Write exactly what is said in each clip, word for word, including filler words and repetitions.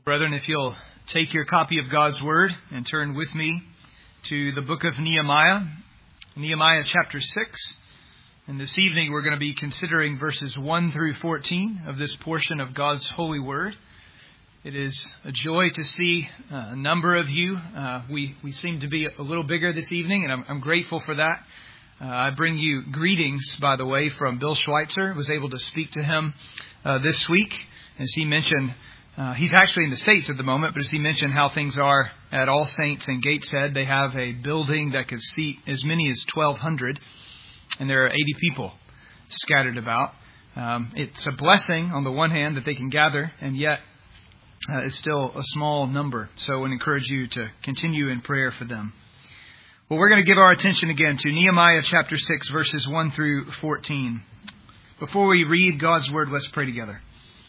Brethren, if you'll take your copy of God's Word and turn with me to the book of Nehemiah, Nehemiah chapter six. And this evening we're going to be considering verses one through fourteen of this portion of God's holy Word. It is a joy to see a number of you. Uh, we, we seem to be a little bigger this evening, and I'm, I'm grateful for that. Uh, I bring you greetings, by the way, from Bill Schweitzer. I was able to speak to him uh, this week. As he mentioned, uh, he's actually in the States at the moment, but as he mentioned how things are at All Saints in Gateshead, they have a building that could seat as many as twelve hundred, and there are eighty people scattered about. Um, it's a blessing on the one hand that they can gather, and yet uh, it's still a small number. So I would encourage you to continue in prayer for them. Well, we're going to give our attention again to Nehemiah chapter six, verses one through fourteen. Before we read God's Word, let's pray together.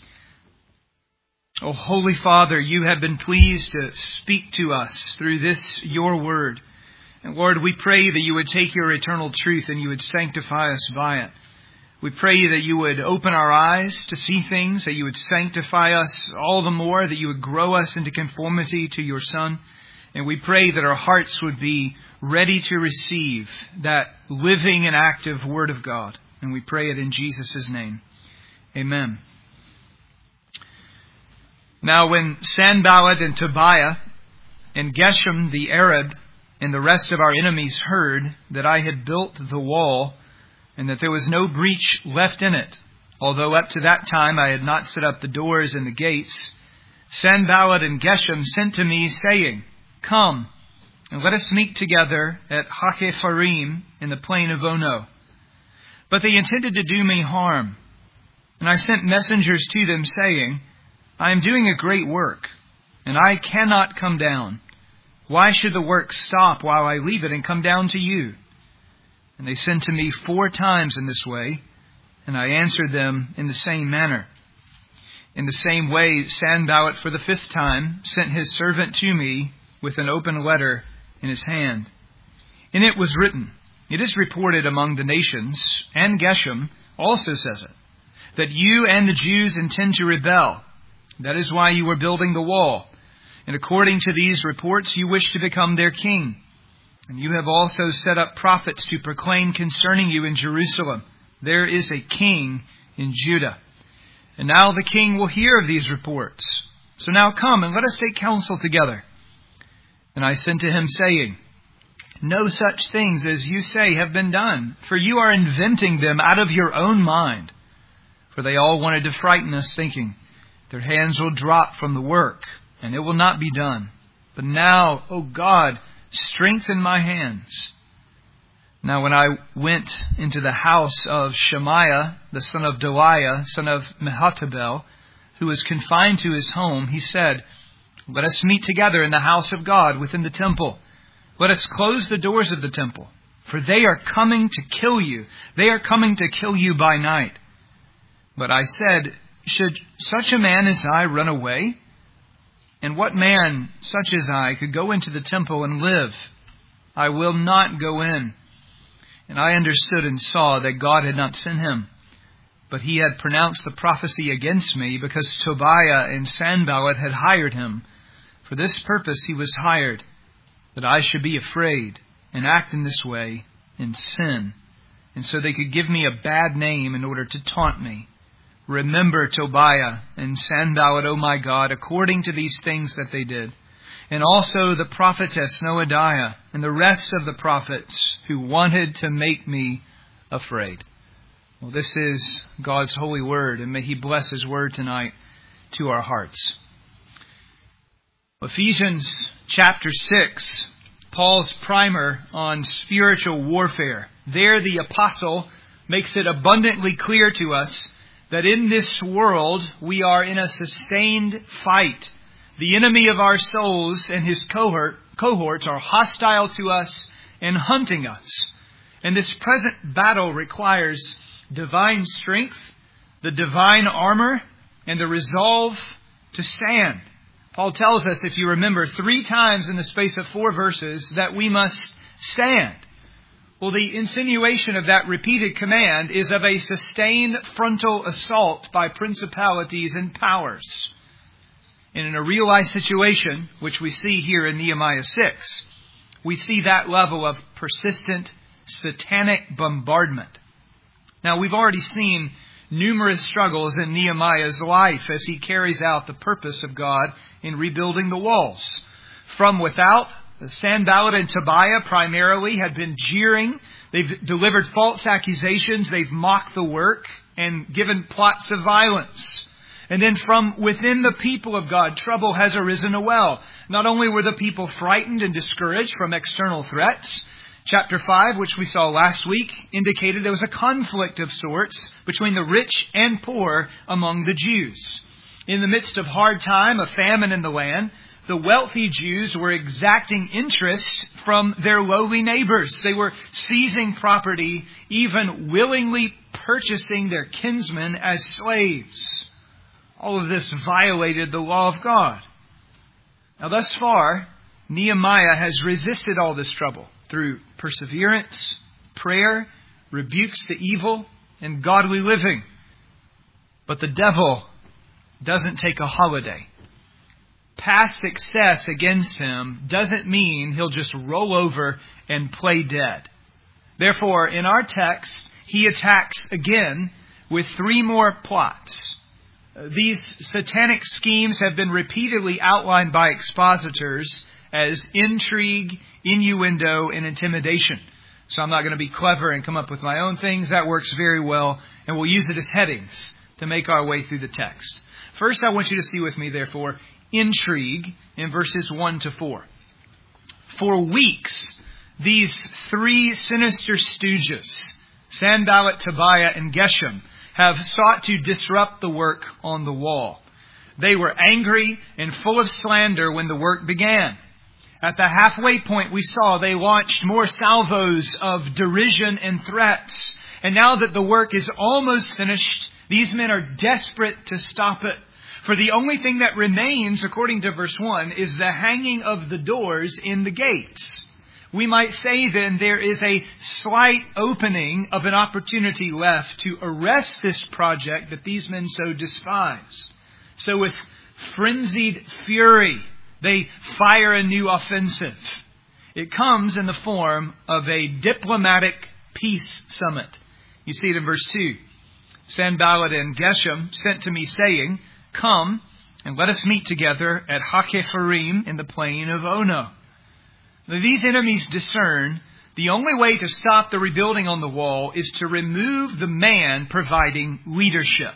Oh, Holy Father, you have been pleased to speak to us through this, your Word. And Lord, we pray that you would take your eternal truth and you would sanctify us by it. We pray that you would open our eyes to see things, that you would sanctify us all the more, that you would grow us into conformity to your Son. And we pray that our hearts would be ready to receive that living and active Word of God. And we pray it in Jesus' name. Amen. Now when Sanballat and Tobiah and Geshem the Arab and the rest of our enemies heard that I had built the wall and that there was no breach left in it, although up to that time I had not set up the doors and the gates, Sanballat and Geshem sent to me, saying, Come, and let us meet together at Hachepharim in the plain of Ono. But they intended to do me harm. And I sent messengers to them, saying, I am doing a great work, and I cannot come down. Why should the work stop while I leave it and come down to you? And they sent to me four times in this way, and I answered them in the same manner. In the same way, Sanballat for the fifth time sent his servant to me with an open letter in his hand. In it was written, It is reported among the nations, and Geshem also says it, that you and the Jews intend to rebel. That is why you are building the wall. And according to these reports, you wish to become their king. And you have also set up prophets to proclaim concerning you in Jerusalem, there is a king in Judah. And now the king will hear of these reports. So now come and let us take counsel together. And I sent to him, saying, No such things as you say have been done, for you are inventing them out of your own mind. For they all wanted to frighten us, thinking, Their hands will drop from the work, and it will not be done. But now, O God, strengthen my hands. Now when I went into the house of Shemaiah, the son of Deliah, son of Mehetabel, who was confined to his home, he said, Let us meet together in the house of God within the temple. Let us close the doors of the temple, for they are coming to kill you. They are coming to kill you by night. But I said, Should such a man as I run away? And what man such as I could go into the temple and live? I will not go in. And I understood and saw that God had not sent him, but he had pronounced the prophecy against me, because Tobiah and Sanballat had hired him. For this purpose he was hired, that I should be afraid and act in this way in sin, and so they could give me a bad name in order to taunt me. Remember Tobiah and Sanballat, O my God, according to these things that they did, and also the prophetess Noadiah and the rest of the prophets who wanted to make me afraid. Well, this is God's holy word, and may he bless his word tonight to our hearts. Ephesians chapter six, Paul's primer on spiritual warfare. There the apostle makes it abundantly clear to us that in this world we are in a sustained fight. The enemy of our souls and his cohort, cohorts are hostile to us and hunting us. And this present battle requires divine strength, the divine armor, and the resolve to stand. Paul tells us, if you remember, three times in the space of four verses that we must stand. Well, the insinuation of that repeated command is of a sustained frontal assault by principalities and powers. And in a real-life situation, which we see here in Nehemiah six, we see that level of persistent satanic bombardment. Now, we've already seen numerous struggles in Nehemiah's life as he carries out the purpose of God in rebuilding the walls. From without, Sanballat and Tobiah primarily had been jeering. They've delivered false accusations. They've mocked the work and given plots of violence. And then from within the people of God, trouble has arisen as well. Not only were the people frightened and discouraged from external threats, chapter five, which we saw last week, indicated there was a conflict of sorts between the rich and poor among the Jews. In the midst of hard time, a famine in the land, the wealthy Jews were exacting interest from their lowly neighbors. They were seizing property, even willingly purchasing their kinsmen as slaves. All of this violated the law of God. Now, thus far, Nehemiah has resisted all this trouble through perseverance, prayer, rebukes to evil, and godly living. But the devil doesn't take a holiday. Past success against him doesn't mean he'll just roll over and play dead. Therefore, in our text, he attacks again with three more plots. These satanic schemes have been repeatedly outlined by expositors as intrigue, innuendo, and intimidation. So I'm not going to be clever and come up with my own things. That works very well, and we'll use it as headings to make our way through the text. First, I want you to see with me, therefore, intrigue in verses one to four. For weeks, these three sinister stooges, Sanballat, Tobiah, and Geshem, have sought to disrupt the work on the wall. They were angry and full of slander when the work began. At the halfway point, we saw they launched more salvos of derision and threats. And now that the work is almost finished, these men are desperate to stop it. For the only thing that remains, according to verse one, is the hanging of the doors in the gates. We might say then there is a slight opening of an opportunity left to arrest this project that these men so despise. So with frenzied fury, they fire a new offensive. It comes in the form of a diplomatic peace summit. You see it in verse two. Sanballat and Geshem sent to me saying, "Come and let us meet together at Hakepharim in the plain of Ono." Now, these enemies discern the only way to stop the rebuilding on the wall is to remove the man providing leadership.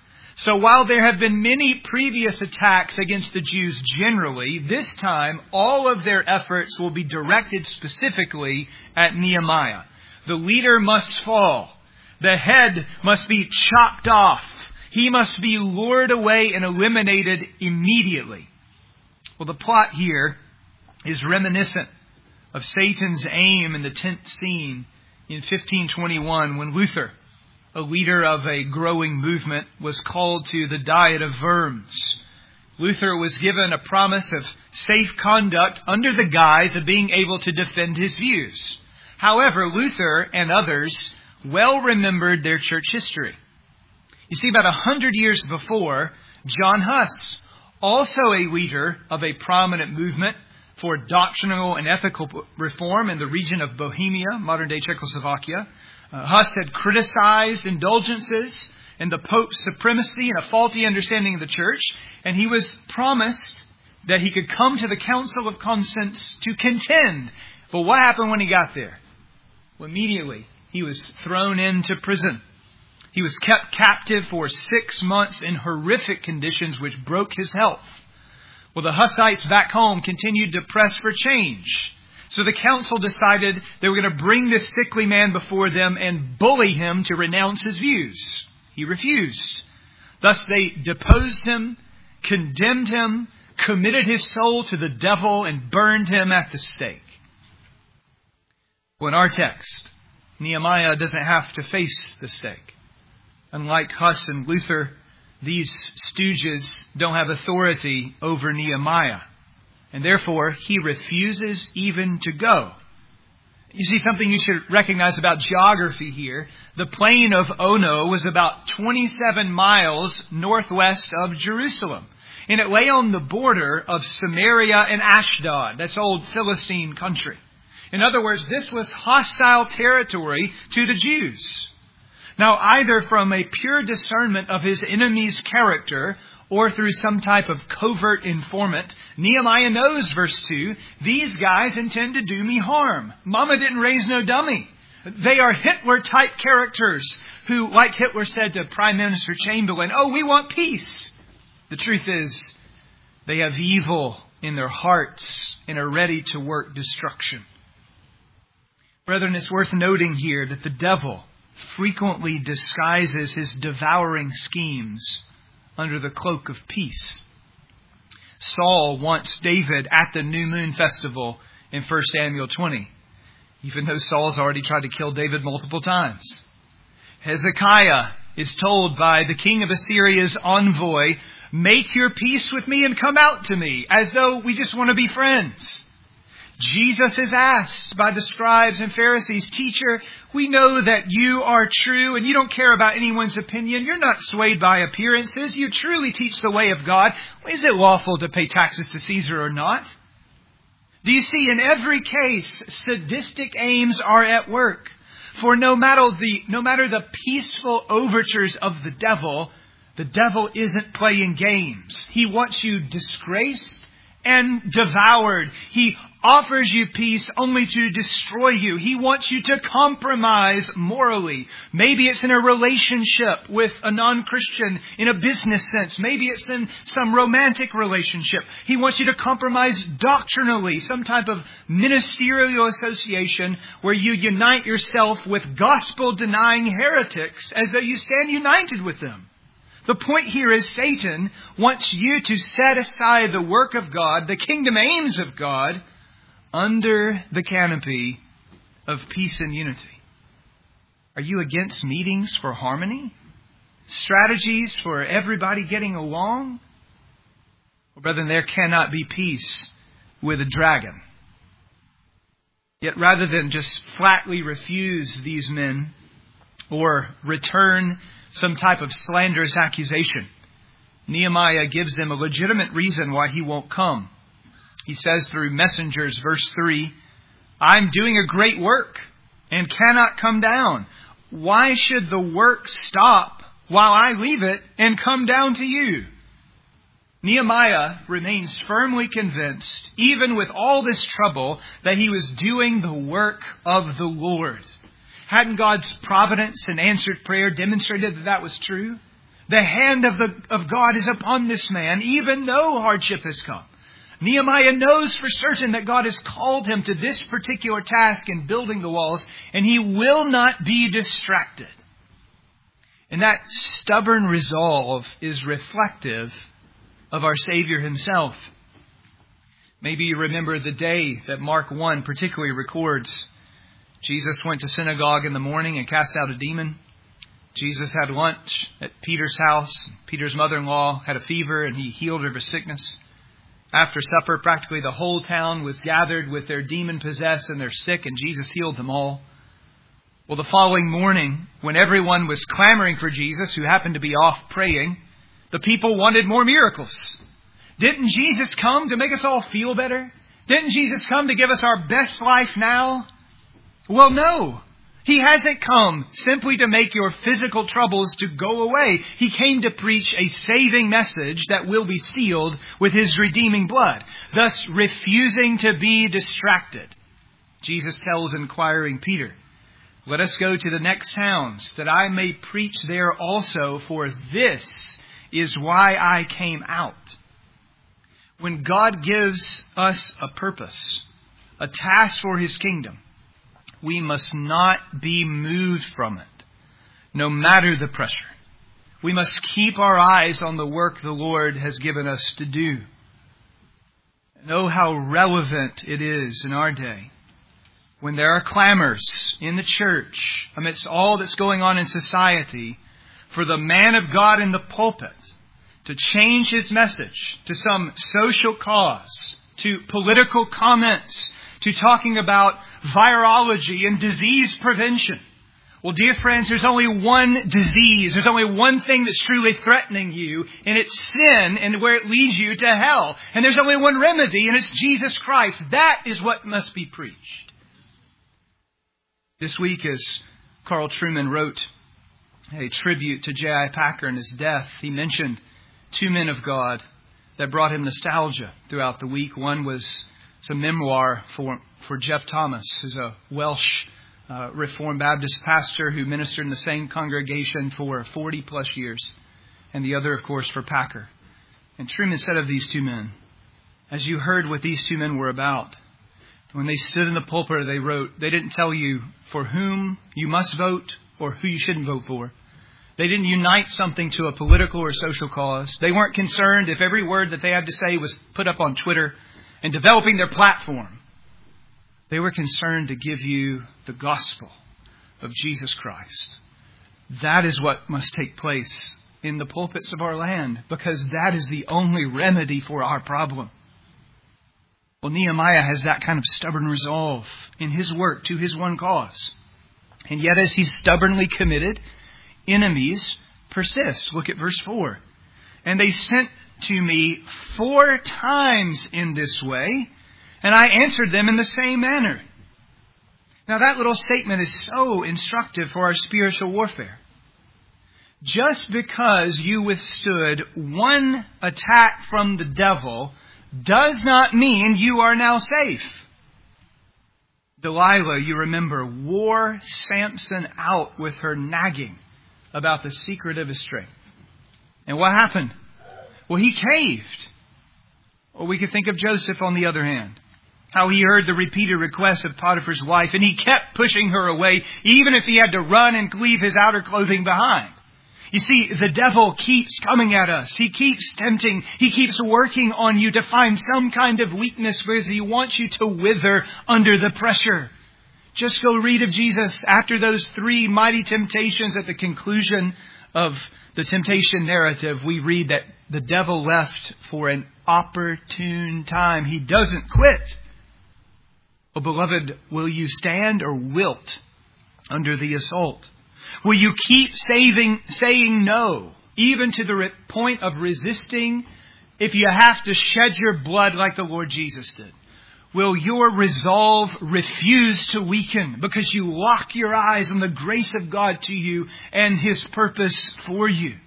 So while there have been many previous attacks against the Jews generally, this time all of their efforts will be directed specifically at Nehemiah. The leader must fall. The head must be chopped off. He must be lured away and eliminated immediately. Well, the plot here is reminiscent of Satan's aim in the tenth scene in fifteen twenty-one when Luther, a leader of a growing movement, was called to the Diet of Worms. Luther was given a promise of safe conduct under the guise of being able to defend his views. However, Luther and others well remembered their church history. You see, about a hundred years before, John Huss, also a leader of a prominent movement for doctrinal and ethical reform in the region of Bohemia, modern-day Czechoslovakia, uh, Huss had criticized indulgences and the Pope's supremacy and a faulty understanding of the church, and he was promised that he could come to the Council of Constance to contend. But what happened when he got there? Well, immediately, he was thrown into prison. He was kept captive for six months in horrific conditions which broke his health. Well, the Hussites back home continued to press for change. So the council decided they were going to bring this sickly man before them and bully him to renounce his views. He refused. Thus they deposed him, condemned him, committed his soul to the devil, and burned him at the stake. Well, in our text, Nehemiah doesn't have to face the stake. Unlike Huss and Luther, these stooges don't have authority over Nehemiah. And therefore, he refuses even to go. You see, something you should recognize about geography here. The plain of Ono was about twenty-seven miles northwest of Jerusalem. and it lay on the border of Samaria and Ashdod. That's old Philistine country. In other words, this was hostile territory to the Jews. Now, either from a pure discernment of his enemy's character or through some type of covert informant, Nehemiah knows, verse two, these guys intend to do me harm. Mama didn't raise no dummy. They are Hitler-type characters who, like Hitler said to Prime Minister Chamberlain, oh, we want peace. The truth is, they have evil in their hearts and are ready to work destruction. Brethren, it's worth noting here that the devil frequently disguises his devouring schemes under the cloak of peace. Saul wants David at the New Moon Festival in First Samuel twenty, even though Saul's already tried to kill David multiple times. Hezekiah is told by the king of Assyria's envoy, make your peace with me and come out to me, as though we just want to be friends. Jesus is asked by the scribes and Pharisees, teacher, we know that you are true and you don't care about anyone's opinion. You're not swayed by appearances. You truly teach the way of God. Is it lawful to pay taxes to Caesar or not? Do you see, in every case, sadistic aims are at work. For no matter the, no matter the peaceful overtures of the devil, the devil isn't playing games. He wants you disgraced and devoured. He offers you peace only to destroy you. He wants you to compromise morally. Maybe it's in a relationship with a non-Christian in a business sense. Maybe it's in some romantic relationship. He wants you to compromise doctrinally, some type of ministerial association where you unite yourself with gospel-denying heretics as though you stand united with them. The point here is Satan wants you to set aside the work of God, the kingdom aims of God, under the canopy of peace and unity. Are you against meetings for harmony? Strategies for everybody getting along? Well, brethren, there cannot be peace with a dragon. Yet rather than just flatly refuse these men or return some type of slanderous accusation, Nehemiah gives them a legitimate reason why he won't come. He says through messengers, verse three, I'm doing a great work and cannot come down. Why should the work stop while I leave it and come down to you? Nehemiah remains firmly convinced, even with all this trouble, that he was doing the work of the Lord. Hadn't God's providence and answered prayer demonstrated that that was true? The hand of, the, of God is upon this man, even though hardship has come. Nehemiah knows for certain that God has called him to this particular task in building the walls, and he will not be distracted. And that stubborn resolve is reflective of our Savior himself. Maybe you remember the day that Mark one particularly records. Jesus went to synagogue in the morning and cast out a demon. Jesus had lunch at Peter's house. Peter's mother-in-law had a fever and he healed her of a sickness. After supper, practically the whole town was gathered with their demon-possessed and their sick, and Jesus healed them all. Well, the following morning, when everyone was clamoring for Jesus, who happened to be off praying, the people wanted more miracles. Didn't Jesus come to make us all feel better? Didn't Jesus come to give us our best life now? Well, no. He hasn't come simply to make your physical troubles to go away. He came to preach a saving message that will be sealed with His redeeming blood, thus refusing to be distracted. Jesus tells inquiring Peter, let us go to the next towns, that I may preach there also, for this is why I came out. When God gives us a purpose, a task for His kingdom, we must not be moved from it, no matter the pressure. We must keep our eyes on the work the Lord has given us to do. And oh, how relevant it is in our day when there are clamors in the church amidst all that's going on in society for the man of God in the pulpit to change his message to some social cause, to political comments, to talking about virology and disease prevention. Well, dear friends, there's only one disease. There's only one thing that's truly threatening you, and it's sin, and where it leads you to hell. And there's only one remedy, and it's Jesus Christ. That is what must be preached. This week, as Carl Trueman wrote a tribute to J I Packer and his death, he mentioned two men of God that brought him nostalgia throughout the week. One was some memoir for, for Jeff Thomas, who's a Welsh Uh, Reformed Baptist pastor who ministered in the same congregation for forty plus years. And the other, of course, for Packer. And Trueman said of these two men, as you heard what these two men were about, when they stood in the pulpit, they wrote, they didn't tell you for whom you must vote or who you shouldn't vote for. They didn't unite something to a political or social cause. They weren't concerned if every word that they had to say was put up on Twitter and developing their platform. They were concerned to give you the gospel of Jesus Christ. That is what must take place in the pulpits of our land, because that is the only remedy for our problem. Well, Nehemiah has that kind of stubborn resolve in his work to his one cause. And yet as he's stubbornly committed, enemies persist. Look at verse four. And they sent to me four times in this way, and I answered them in the same manner. Now that little statement is so instructive for our spiritual warfare. Just because you withstood one attack from the devil does not mean you are now safe. Delilah, you remember, wore Samson out with her nagging about the secret of his strength. And what happened? Well, he caved. Or we could think of Joseph on the other hand. How he heard the repeated requests of Potiphar's wife, and he kept pushing her away, even if he had to run and leave his outer clothing behind. You see, the devil keeps coming at us. He keeps tempting. He keeps working on you to find some kind of weakness because he wants you to wither under the pressure. Just go read of Jesus after those three mighty temptations. At the conclusion of the temptation narrative, we read that the devil left for an opportune time. He doesn't quit. Oh, beloved, will you stand or wilt under the assault? Will you keep saving, saying no, even to the point of resisting if you have to shed your blood like the Lord Jesus did? Will your resolve refuse to weaken because you lock your eyes on the grace of God to you and His purpose for you?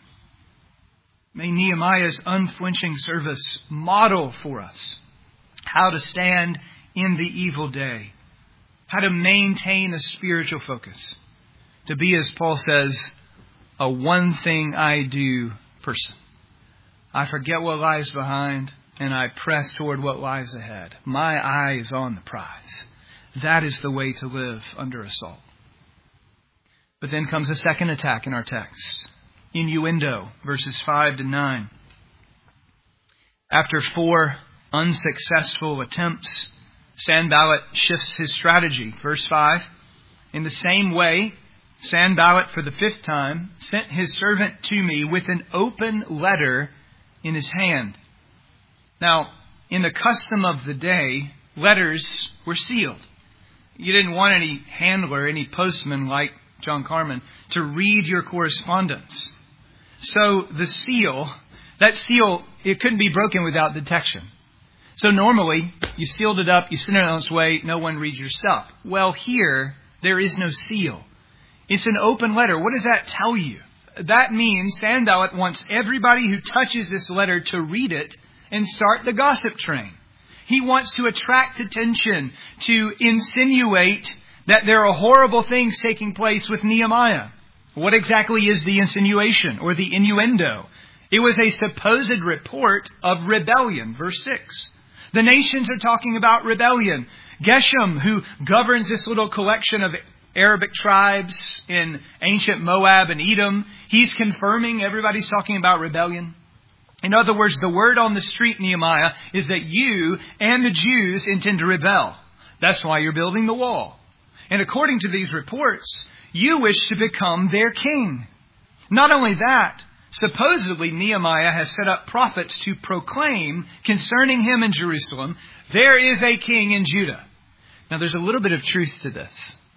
May Nehemiah's unflinching service model for us how to stand in the evil day, how to maintain a spiritual focus, to be, as Paul says, a one thing I do person. I forget what lies behind and I press toward what lies ahead. My eye is on the prize. That is the way to live under assault. But then comes a second attack in our text. Innuendo, verses five to nine. After four unsuccessful attempts, Sanballat shifts his strategy. Verse five. In the same way, Sanballat for the fifth time sent his servant to me with an open letter in his hand. Now, in the custom of the day, letters were sealed. You didn't want any handler, any postman like John Carmen, to read your correspondence. So the seal, that seal, it couldn't be broken without detection. So normally, you sealed it up, you sent it on its way, no one reads your stuff. Well, here, there is no seal. It's an open letter. What does that tell you? That means Sanballat wants everybody who touches this letter to read it and start the gossip train. He wants to attract attention, to insinuate that there are horrible things taking place with Nehemiah. What exactly is the insinuation or the innuendo? It was a supposed report of rebellion. Verse six. The nations are talking about rebellion. Geshem, who governs this little collection of Arabic tribes in ancient Moab and Edom, he's confirming everybody's talking about rebellion. In other words, the word on the street, Nehemiah, is that you and the Jews intend to rebel. That's why you're building the wall. And according to these reports, you wish to become their king. Not only that, supposedly Nehemiah has set up prophets to proclaim concerning him in Jerusalem, there is a king in Judah. Now there's a little bit of truth to this.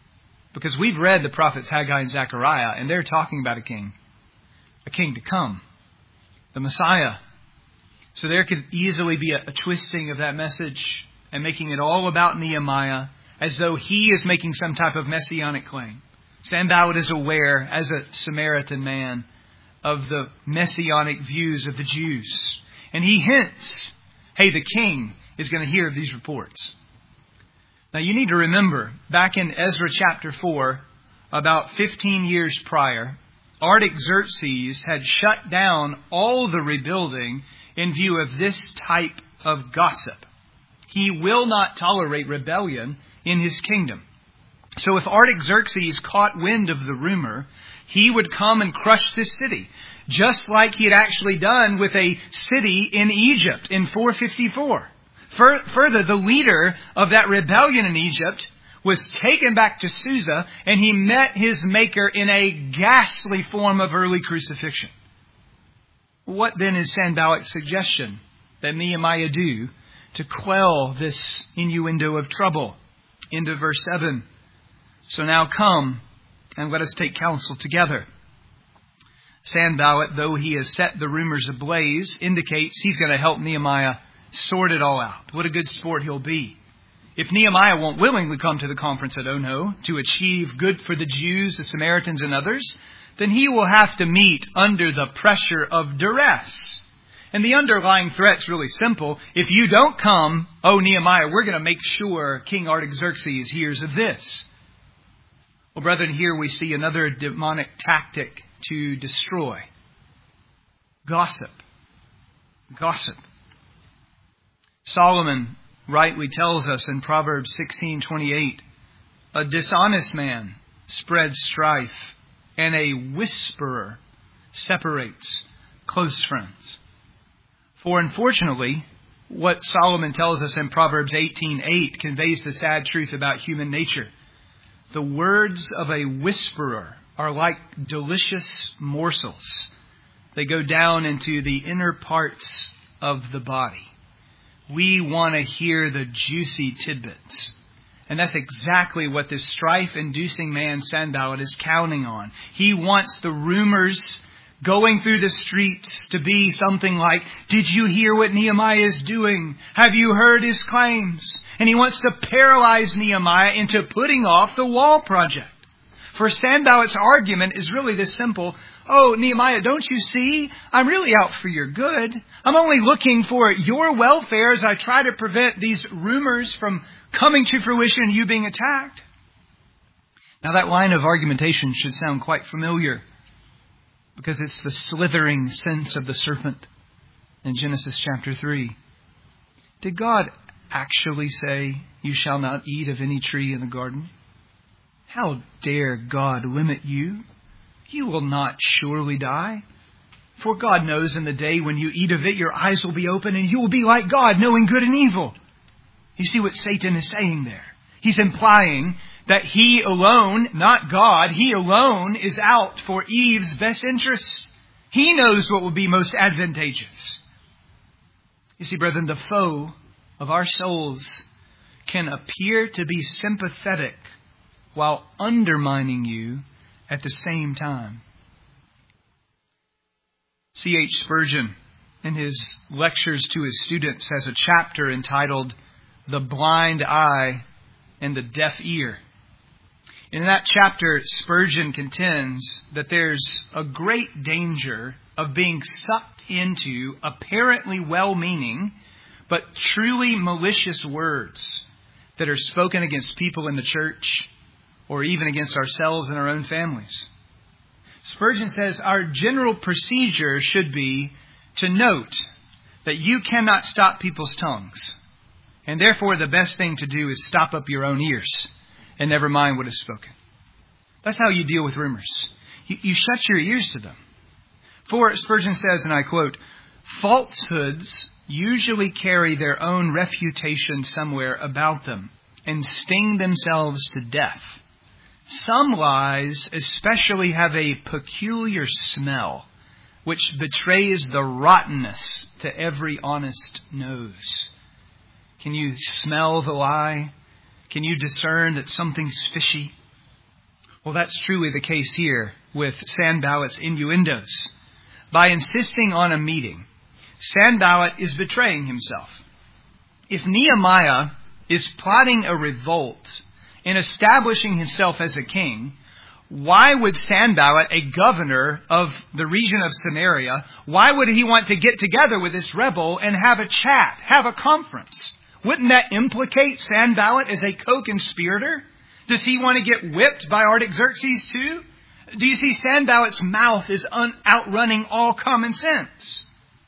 Because we've read the prophets Haggai and Zechariah, and they're talking about a king. A king to come. The Messiah. So there could easily be a, a twisting of that message and making it all about Nehemiah as though he is making some type of messianic claim. Sanballat is aware, as a Samaritan man, of the messianic views of the Jews. And he hints, hey, the king is going to hear of these reports. Now you need to remember, back in Ezra chapter four, about fifteen years prior, Artaxerxes had shut down all the rebuilding in view of this type of gossip. He will not tolerate rebellion in his kingdom. So if Artaxerxes caught wind of the rumor, he would come and crush this city, just like he had actually done with a city in Egypt in four fifty-four. Further, the leader of that rebellion in Egypt was taken back to Susa, and he met his Maker in a ghastly form of early crucifixion. What then is Sanballat's suggestion that Nehemiah do to quell this innuendo of trouble? Into verse seven. So now come and let us take counsel together. Sanballat, though he has set the rumors ablaze, indicates he's going to help Nehemiah sort it all out. What a good sport he'll be. If Nehemiah won't willingly come to the conference at Ono to achieve good for the Jews, the Samaritans, and others, then he will have to meet under the pressure of duress. And the underlying threat's really simple. If you don't come, oh Nehemiah, we're going to make sure King Artaxerxes hears of this. Well, brethren, here we see another demonic tactic to destroy. Gossip. Gossip. Solomon rightly tells us in Proverbs sixteen twenty-eight, a dishonest man spreads strife, and a whisperer separates close friends. For unfortunately, what Solomon tells us in Proverbs eighteen eight conveys the sad truth about human nature. The words of a whisperer are like delicious morsels. They go down into the inner parts of the body. We want to hear the juicy tidbits. And that's exactly what this strife-inducing man Sanballat is counting on. He wants the rumors going through the streets to be something like, did you hear what Nehemiah is doing? Have you heard his claims? And he wants to paralyze Nehemiah into putting off the wall project. For Sanballat's argument is really this simple. Oh, Nehemiah, don't you see? I'm really out for your good. I'm only looking for your welfare as I try to prevent these rumors from coming to fruition and you being attacked. Now that line of argumentation should sound quite familiar, because it's the slithering sense of the serpent in Genesis chapter three. Did God actually say, you shall not eat of any tree in the garden? How dare God limit you? You will not surely die. For God knows in the day when you eat of it, your eyes will be open and you will be like God, knowing good and evil. You see what Satan is saying there? He's implying that he alone, not God, he alone is out for Eve's best interests. He knows what will be most advantageous. You see, brethren, the foe of our souls can appear to be sympathetic while undermining you at the same time. C H Spurgeon, in his lectures to his students, has a chapter entitled The Blind Eye and the Deaf Ear. In that chapter, Spurgeon contends that there's a great danger of being sucked into apparently well-meaning but truly malicious words that are spoken against people in the church or even against ourselves and our own families. Spurgeon says our general procedure should be to note that you cannot stop people's tongues. And therefore the best thing to do is stop up your own ears and never mind what is spoken. That's how you deal with rumors. You, you shut your ears to them. For, Spurgeon says, and I quote, falsehoods usually carry their own refutation somewhere about them and sting themselves to death. Some lies especially have a peculiar smell which betrays the rottenness to every honest nose. Can you smell the lie? Can you discern that something's fishy? Well, that's truly the case here with Sanballat's innuendos. By insisting on a meeting, Sanballat is betraying himself. If Nehemiah is plotting a revolt and establishing himself as a king, why would Sanballat, a governor of the region of Samaria, why would he want to get together with this rebel and have a chat, have a conference? Wouldn't that implicate Sanballat as a co-conspirator? Does he want to get whipped by Artaxerxes too? Do you see Sanballat's mouth is un- outrunning all common sense?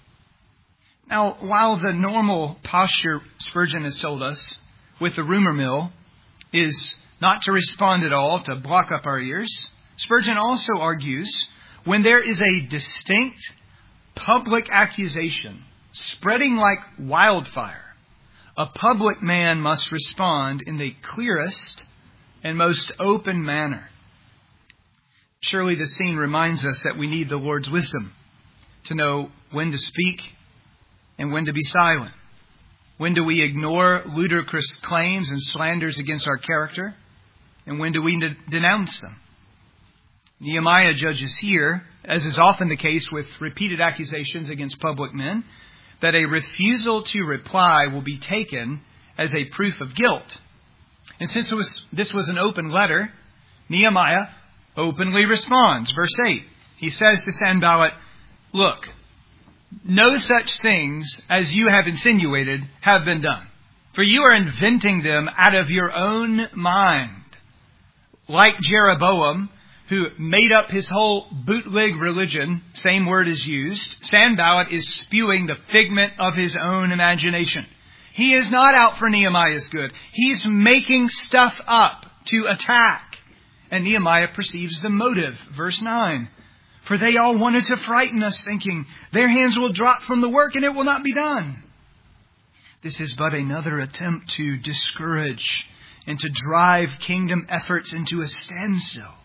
Now, while the normal posture, Spurgeon has told us, with the rumor mill is not to respond at all, to block up our ears, Spurgeon also argues when there is a distinct public accusation spreading like wildfire, a public man must respond in the clearest and most open manner. Surely the scene reminds us that we need the Lord's wisdom to know when to speak and when to be silent. When do we ignore ludicrous claims and slanders against our character? And when do we de- denounce them? Nehemiah judges here, as is often the case with repeated accusations against public men, that a refusal to reply will be taken as a proof of guilt. And since it was, this was an open letter, Nehemiah openly responds. Verse eight, he says to Sanballat, "Look, no such things as you have insinuated have been done, for you are inventing them out of your own mind. Like Jeroboam, who made up his whole bootleg religion, same word is used, Sanballat is spewing the figment of his own imagination. He is not out for Nehemiah's good. He's making stuff up to attack." And Nehemiah perceives the motive. Verse nine. "For they all wanted to frighten us, thinking, their hands will drop from the work and it will not be done." This is but another attempt to discourage and to drive kingdom efforts into a standstill.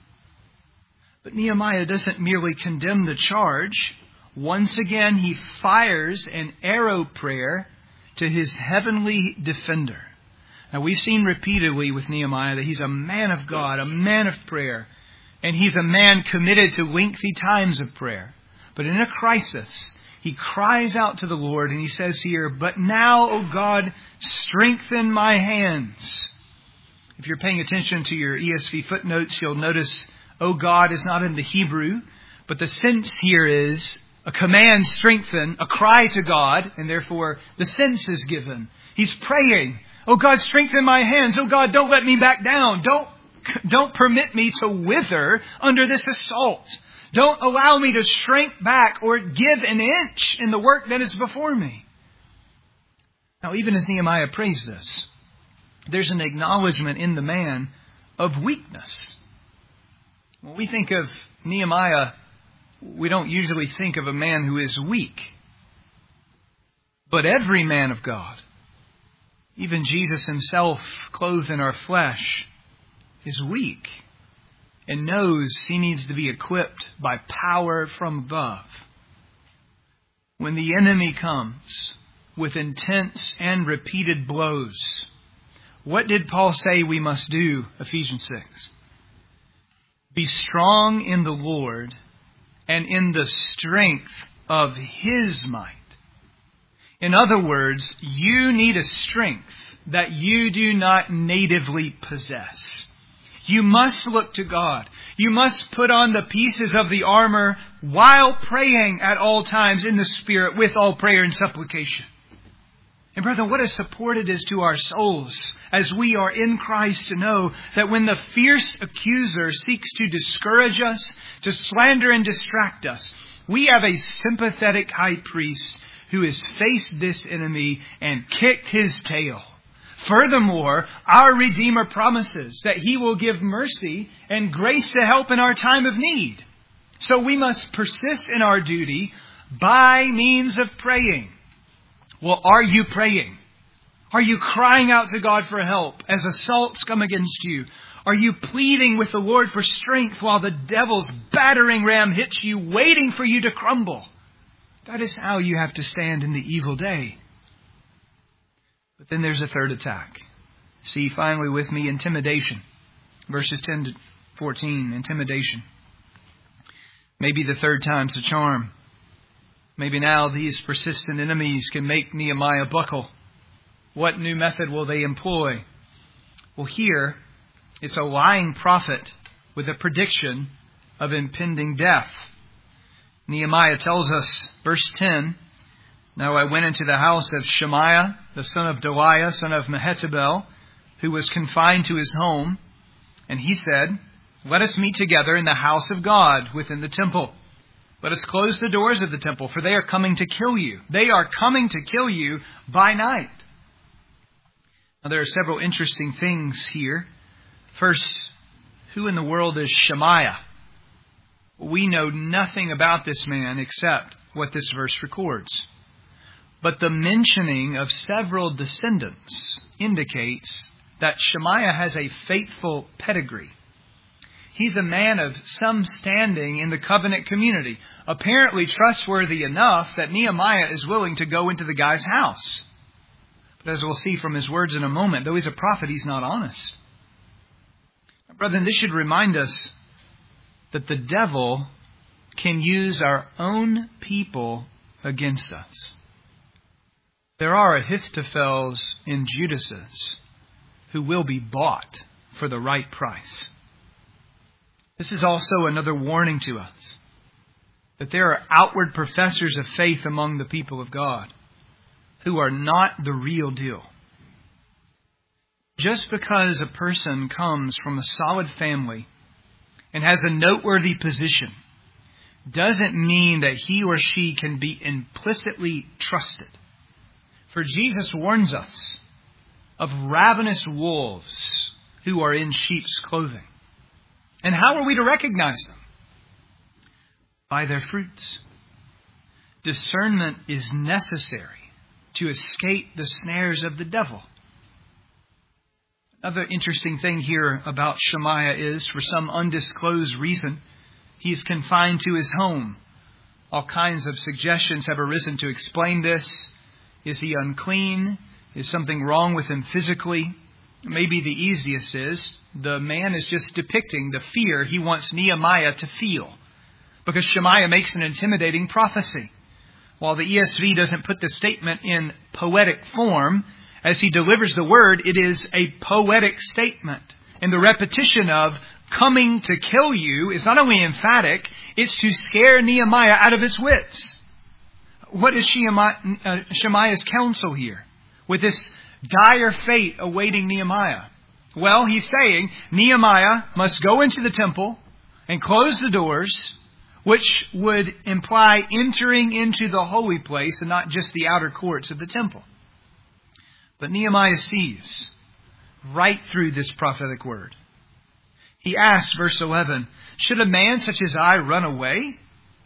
But Nehemiah doesn't merely condemn the charge. Once again, he fires an arrow prayer to his heavenly defender. Now, we've seen repeatedly with Nehemiah that he's a man of God, a man of prayer. And he's a man committed to lengthy times of prayer. But in a crisis, he cries out to the Lord and he says here, "But now, O God, strengthen my hands." If you're paying attention to your E S V footnotes, you'll notice, "O God" is not in the Hebrew, but the sense here is a command, strengthen, a cry to God, and therefore the sense is given. He's praying, "O God, strengthen my hands. O God, don't let me back down. Don't Don't permit me to wither under this assault. Don't allow me to shrink back or give an inch in the work that is before me." Now, even as Nehemiah prays this, there's an acknowledgement in the man of weakness. When we think of Nehemiah, we don't usually think of a man who is weak. But every man of God, even Jesus himself, clothed in our flesh, is weak and knows he needs to be equipped by power from above. When the enemy comes with intense and repeated blows, what did Paul say we must do? Ephesians six. "Be strong in the Lord and in the strength of His might." In other words, you need a strength that you do not natively possess. You must look to God. You must put on the pieces of the armor while praying at all times in the Spirit with all prayer and supplication. And brethren, what a support it is to our souls as we are in Christ to know that when the fierce accuser seeks to discourage us, to slander and distract us, we have a sympathetic high priest who has faced this enemy and kicked his tail. Furthermore, our Redeemer promises that He will give mercy and grace to help in our time of need. So we must persist in our duty by means of praying. Well, are you praying? Are you crying out to God for help as assaults come against you? Are you pleading with the Lord for strength while the devil's battering ram hits you, waiting for you to crumble? That is how you have to stand in the evil day. But then there's a third attack. See finally with me intimidation. Verses ten to fourteen, intimidation. Maybe the third time's a charm. Maybe now these persistent enemies can make Nehemiah buckle. What new method will they employ? Well, here it's a lying prophet with a prediction of impending death. Nehemiah tells us, verse ten, "Now I went into the house of Shemaiah, the son of Delaiah, son of Mehetabel, who was confined to his home. And he said, 'Let us meet together in the house of God within the temple. Let us close the doors of the temple, for they are coming to kill you. They are coming to kill you by night.'" Now there are several interesting things here. First, who in the world is Shemaiah? We know nothing about this man except what this verse records. But the mentioning of several descendants indicates that Shemaiah has a faithful pedigree. He's a man of some standing in the covenant community, apparently trustworthy enough that Nehemiah is willing to go into the guy's house. But as we'll see from his words in a moment, though he's a prophet, he's not honest. Brethren, this should remind us that the devil can use our own people against us. There are Ahithophels and Judases who will be bought for the right price. This is also another warning to us that there are outward professors of faith among the people of God who are not the real deal. Just because a person comes from a solid family and has a noteworthy position doesn't mean that he or she can be implicitly trusted. For Jesus warns us of ravenous wolves who are in sheep's clothing. And how are we to recognize them? By their fruits. Discernment is necessary to escape the snares of the devil. Another interesting thing here about Shemaiah is, for some undisclosed reason, he is confined to his home. All kinds of suggestions have arisen to explain this. Is he unclean? Is something wrong with him physically? Maybe the easiest is, the man is just depicting the fear he wants Nehemiah to feel. Because Shemaiah makes an intimidating prophecy. While the E S V doesn't put the statement in poetic form, as he delivers the word, it is a poetic statement. And the repetition of coming to kill you is not only emphatic, it's to scare Nehemiah out of his wits. What is Shemaiah's counsel here with this dire fate awaiting Nehemiah? Well, he's saying Nehemiah must go into the temple and close the doors, which would imply entering into the holy place and not just the outer courts of the temple. But Nehemiah sees right through this prophetic word. He asks, verse eleven, "Should a man such as I run away?"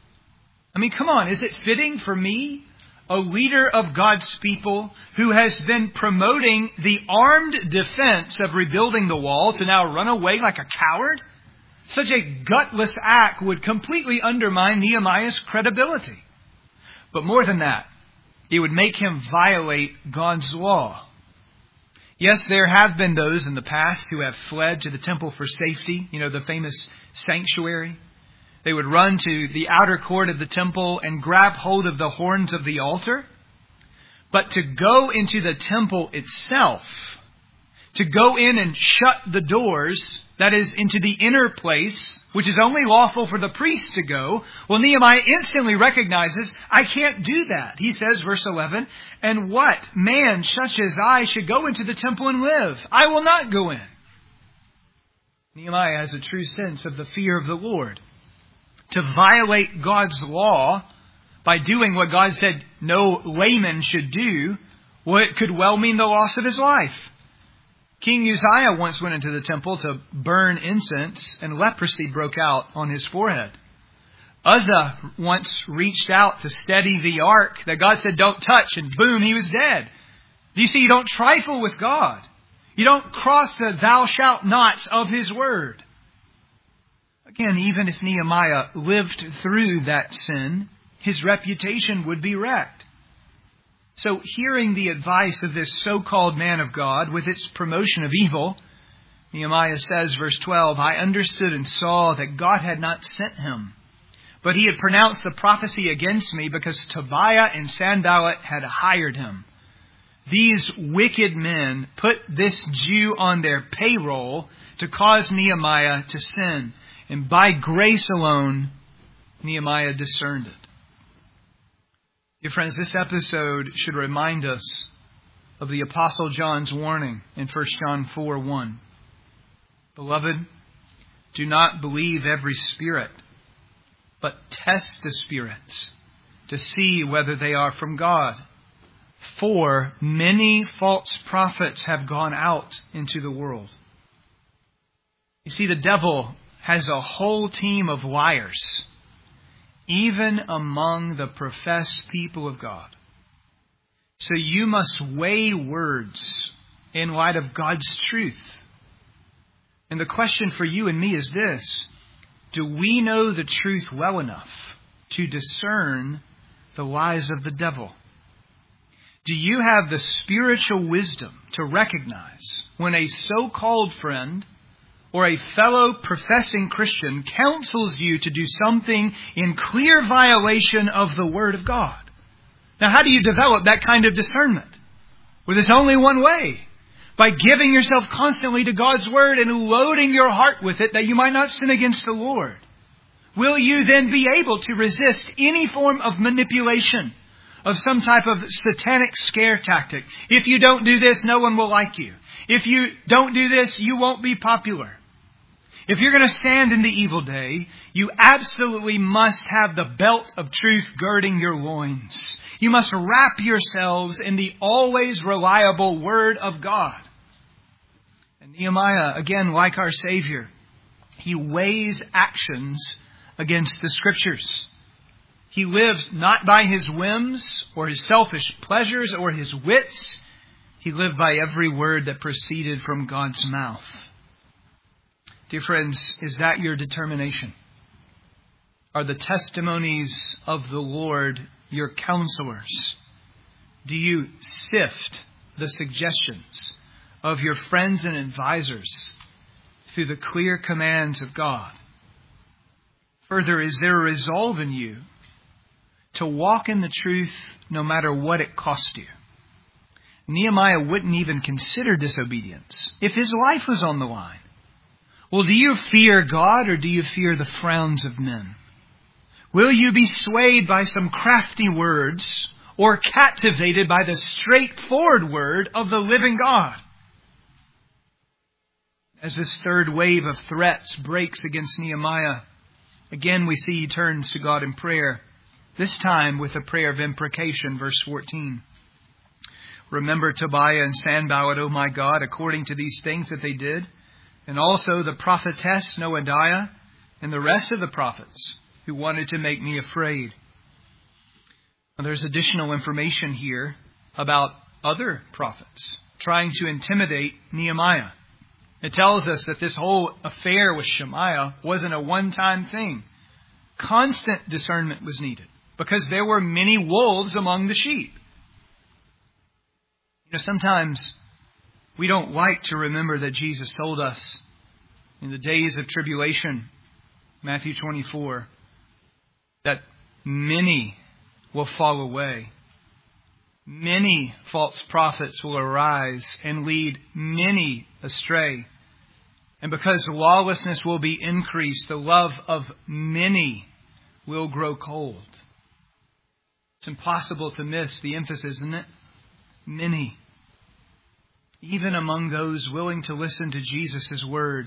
I mean, come on, is it fitting for me, a leader of God's people who has been promoting the armed defense of rebuilding the wall, to now run away like a coward? Such a gutless act would completely undermine Nehemiah's credibility. But more than that, it would make him violate God's law. Yes, there have been those in the past who have fled to the temple for safety. You know, the famous sanctuary. They would run to the outer court of the temple and grab hold of the horns of the altar. But to go into the temple itself, to go in and shut the doors, that is, into the inner place, which is only lawful for the priest to go, well, Nehemiah instantly recognizes, I can't do that. He says, verse eleven, "And what man such as I should go into the temple and live? I will not go in." Nehemiah has a true sense of the fear of the Lord. To violate God's law by doing what God said no layman should do, well, it could well mean the loss of his life. King Uzziah once went into the temple to burn incense, and leprosy broke out on his forehead. Uzzah once reached out to steady the ark that God said don't touch, and boom, he was dead. Do you see, you don't trifle with God. You don't cross the thou shalt nots of His word. Again, even if Nehemiah lived through that sin, his reputation would be wrecked. So hearing the advice of this so-called man of God with its promotion of evil, Nehemiah says, verse twelve, I understood and saw that God had not sent him, but he had pronounced the prophecy against me because Tobiah and Sanballat had hired him. These wicked men put this Jew on their payroll to cause Nehemiah to sin. And by grace alone, Nehemiah discerned it. Dear friends, this episode should remind us of the Apostle John's warning in First John four one. Beloved, do not believe every spirit, but test the spirits to see whether they are from God. For many false prophets have gone out into the world. You see, the devil has a whole team of liars, even among the professed people of God. So you must weigh words in light of God's truth. And the question for you and me is this: do we know the truth well enough to discern the lies of the devil? Do you have the spiritual wisdom to recognize when a so-called friend or a fellow professing Christian counsels you to do something in clear violation of the Word of God? Now, how do you develop that kind of discernment? Well, there's only one way. By giving yourself constantly to God's Word and loading your heart with it that you might not sin against the Lord. Will you then be able to resist any form of manipulation, of some type of satanic scare tactic? If you don't do this, no one will like you. If you don't do this, you won't be popular. If you're going to stand in the evil day, you absolutely must have the belt of truth girding your loins. You must wrap yourselves in the always reliable Word of God. And Nehemiah, again, like our Savior, he weighs actions against the Scriptures. He lived not by his whims or his selfish pleasures or his wits. He lived by every word that proceeded from God's mouth. Dear friends, is that your determination? Are the testimonies of the Lord your counselors? Do you sift the suggestions of your friends and advisors through the clear commands of God? Further, is there a resolve in you to walk in the truth no matter what it cost you? Nehemiah wouldn't even consider disobedience if his life was on the line. Well, do you fear God or do you fear the frowns of men? Will you be swayed by some crafty words or captivated by the straightforward word of the living God? As this third wave of threats breaks against Nehemiah, again we see he turns to God in prayer, this time with a prayer of imprecation, verse fourteen. Remember Tobiah and Sanballat, O my God, according to these things that they did, and also the prophetess Noadiah and the rest of the prophets who wanted to make me afraid. Now, there's additional information here about other prophets trying to intimidate Nehemiah. It tells us that this whole affair with Shemaiah wasn't a one-time thing. Constant discernment was needed because there were many wolves among the sheep. You know, sometimes we don't like to remember that Jesus told us in the days of tribulation, Matthew twenty-four, that many will fall away. Many false prophets will arise and lead many astray. And because lawlessness will be increased, the love of many will grow cold. It's impossible to miss the emphasis, isn't it? Many. Even among those willing to listen to Jesus' word,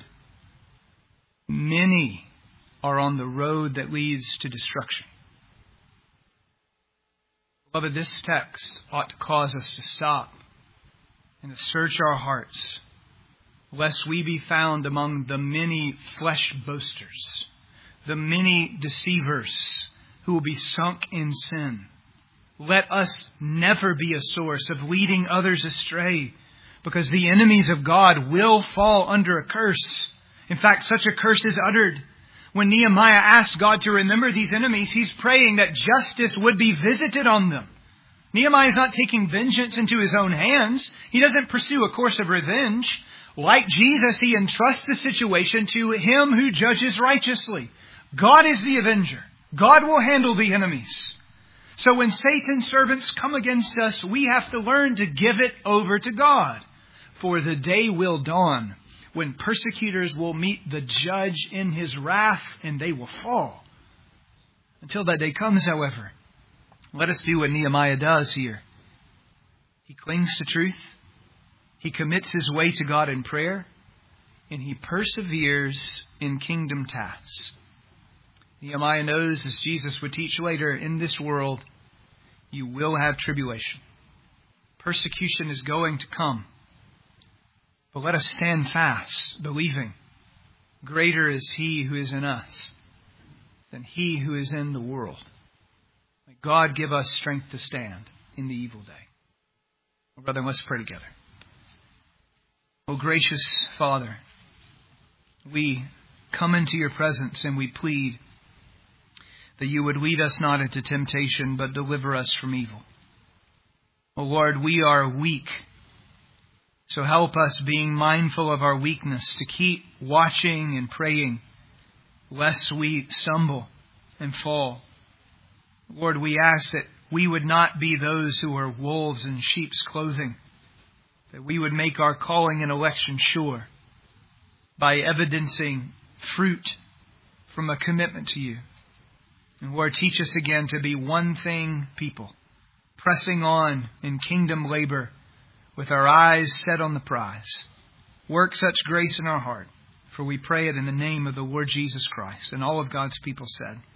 many are on the road that leads to destruction. Beloved, this text ought to cause us to stop and to search our hearts, lest we be found among the many flesh boasters, the many deceivers who will be sunk in sin. Let us never be a source of leading others astray, because the enemies of God will fall under a curse. In fact, such a curse is uttered. When Nehemiah asks God to remember these enemies, he's praying that justice would be visited on them. Nehemiah is not taking vengeance into his own hands. He doesn't pursue a course of revenge. Like Jesus, he entrusts the situation to him who judges righteously. God is the avenger. God will handle the enemies. So when Satan's servants come against us, we have to learn to give it over to God. For the day will dawn when persecutors will meet the judge in his wrath and they will fall. Until that day comes, however, let us do what Nehemiah does here. He clings to truth. He commits his way to God in prayer. And he perseveres in kingdom tasks. Nehemiah knows, as Jesus would teach later, in this world, you will have tribulation. Persecution is going to come. But let us stand fast, believing greater is he who is in us than he who is in the world. May God give us strength to stand in the evil day. Well, brethren, let's pray together. Oh, gracious Father, we come into your presence and we plead that you would lead us not into temptation, but deliver us from evil. Oh Lord, we are weak. So help us, being mindful of our weakness, to keep watching and praying, lest we stumble and fall. Lord, we ask that we would not be those who are wolves in sheep's clothing, that we would make our calling and election sure by evidencing fruit from a commitment to you. And Lord, teach us again to be one thing people, pressing on in kingdom labor with our eyes set on the prize. Work such grace in our heart, for we pray it in the name of the Lord Jesus Christ. And all of God's people said,